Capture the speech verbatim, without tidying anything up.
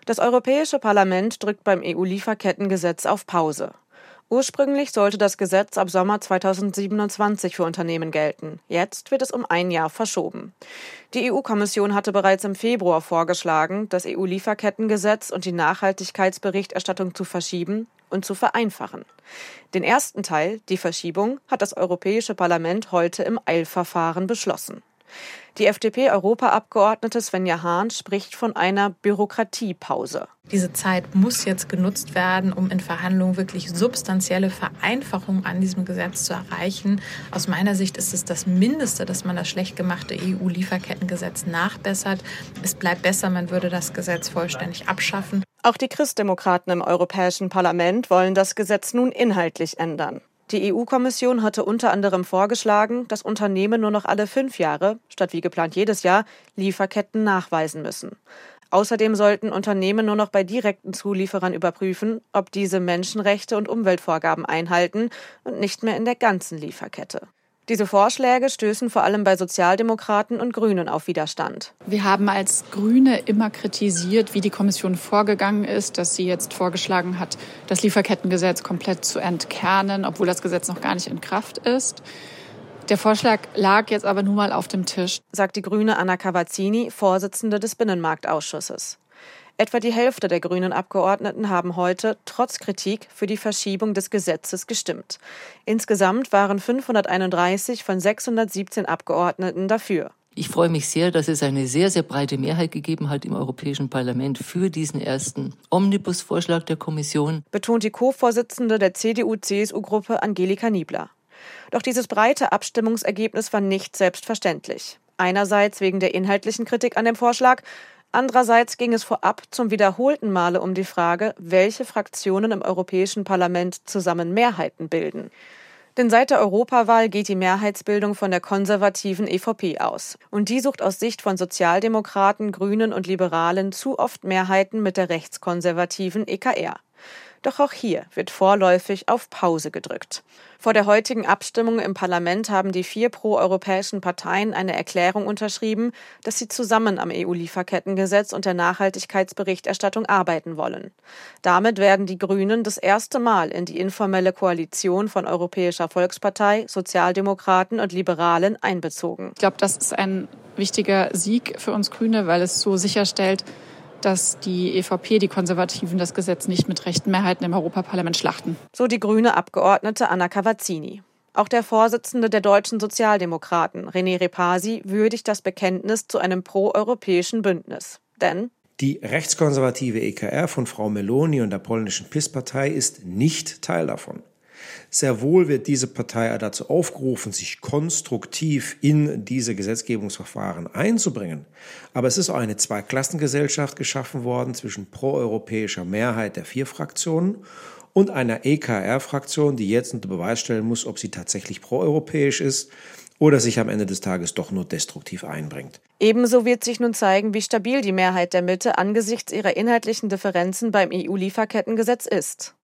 Das Europäische Parlament drückt beim E U-Lieferkettengesetz auf Pause. Ursprünglich sollte das Gesetz ab Sommer zweitausendsiebenundzwanzig für Unternehmen gelten. Jetzt wird es um ein Jahr verschoben. Die E U-Kommission hatte bereits im Februar vorgeschlagen, das E U-Lieferkettengesetz und die Nachhaltigkeitsberichterstattung zu verschieben und zu vereinfachen. Den ersten Teil, die Verschiebung, hat das Europäische Parlament heute im Eilverfahren beschlossen. Die F D P-Europaabgeordnete Svenja Hahn spricht von einer Bürokratiepause. Diese Zeit muss jetzt genutzt werden, um in Verhandlungen wirklich substanzielle Vereinfachungen an diesem Gesetz zu erreichen. Aus meiner Sicht ist es das Mindeste, dass man das schlecht gemachte E U-Lieferkettengesetz nachbessert. Es bleibt besser, man würde das Gesetz vollständig abschaffen. Auch die Christdemokraten im Europäischen Parlament wollen das Gesetz nun inhaltlich ändern. Die E U-Kommission hatte unter anderem vorgeschlagen, dass Unternehmen nur noch alle fünf Jahre, statt wie geplant jedes Jahr, Lieferketten nachweisen müssen. Außerdem sollten Unternehmen nur noch bei direkten Zulieferern überprüfen, ob diese Menschenrechte und Umweltvorgaben einhalten und nicht mehr in der ganzen Lieferkette. Diese Vorschläge stößen vor allem bei Sozialdemokraten und Grünen auf Widerstand. Wir haben als Grüne immer kritisiert, wie die Kommission vorgegangen ist, dass sie jetzt vorgeschlagen hat, das Lieferkettengesetz komplett zu entkernen, obwohl das Gesetz noch gar nicht in Kraft ist. Der Vorschlag lag jetzt aber nun mal auf dem Tisch, sagt die Grüne Anna Cavazzini, Vorsitzende des Binnenmarktausschusses. Etwa die Hälfte der grünen Abgeordneten haben heute, trotz Kritik, für die Verschiebung des Gesetzes gestimmt. Insgesamt waren fünfhunderteinunddreißig von sechshundertsiebzehn Abgeordneten dafür. Ich freue mich sehr, dass es eine sehr, sehr breite Mehrheit gegeben hat im Europäischen Parlament für diesen ersten Omnibus-Vorschlag der Kommission, betont die Co-Vorsitzende der C D U-C S U-Gruppe Angelika Niebler. Doch dieses breite Abstimmungsergebnis war nicht selbstverständlich. Einerseits wegen der inhaltlichen Kritik an dem Vorschlag, andererseits ging es vorab zum wiederholten Male um die Frage, welche Fraktionen im Europäischen Parlament zusammen Mehrheiten bilden. Denn seit der Europawahl geht die Mehrheitsbildung von der konservativen E V P aus. Und die sucht aus Sicht von Sozialdemokraten, Grünen und Liberalen zu oft Mehrheiten mit der rechtskonservativen E K R. Doch auch hier wird vorläufig auf Pause gedrückt. Vor der heutigen Abstimmung im Parlament haben die vier proeuropäischen Parteien eine Erklärung unterschrieben, dass sie zusammen am E U-Lieferkettengesetz und der Nachhaltigkeitsberichterstattung arbeiten wollen. Damit werden die Grünen das erste Mal in die informelle Koalition von Europäischer Volkspartei, Sozialdemokraten und Liberalen einbezogen. Ich glaube, das ist ein wichtiger Sieg für uns Grüne, weil es so sicherstellt, dass die E V P, die Konservativen, das Gesetz nicht mit rechten Mehrheiten im Europaparlament schlachten. So die grüne Abgeordnete Anna Cavazzini. Auch der Vorsitzende der deutschen Sozialdemokraten, René Repasi, würdigt das Bekenntnis zu einem proeuropäischen Bündnis. Denn die rechtskonservative E K R von Frau Meloni und der polnischen PiS-Partei ist nicht Teil davon. Sehr wohl wird diese Partei dazu aufgerufen, sich konstruktiv in diese Gesetzgebungsverfahren einzubringen. Aber es ist auch eine Zweiklassengesellschaft geschaffen worden zwischen proeuropäischer Mehrheit der vier Fraktionen und einer E K R-Fraktion, die jetzt unter Beweis stellen muss, ob sie tatsächlich proeuropäisch ist oder sich am Ende des Tages doch nur destruktiv einbringt. Ebenso wird sich nun zeigen, wie stabil die Mehrheit der Mitte angesichts ihrer inhaltlichen Differenzen beim E U-Lieferkettengesetz ist.